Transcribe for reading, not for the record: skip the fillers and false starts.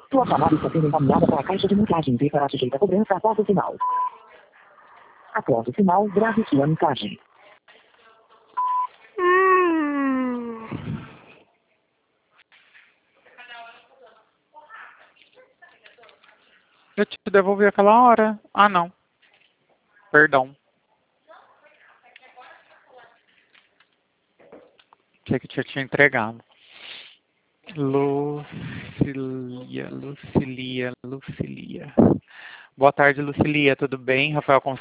Sua chamada está sendo encaminhada para a caixa de mensagens e será sujeita a cobrança após o sinal. Após o sinal, grave sua mensagem. Eu te devolvi aquela hora. Ah, não. Perdão. Achei que eu tinha te entregado. Lucilia. Boa tarde, Lucilia. Tudo bem? Rafael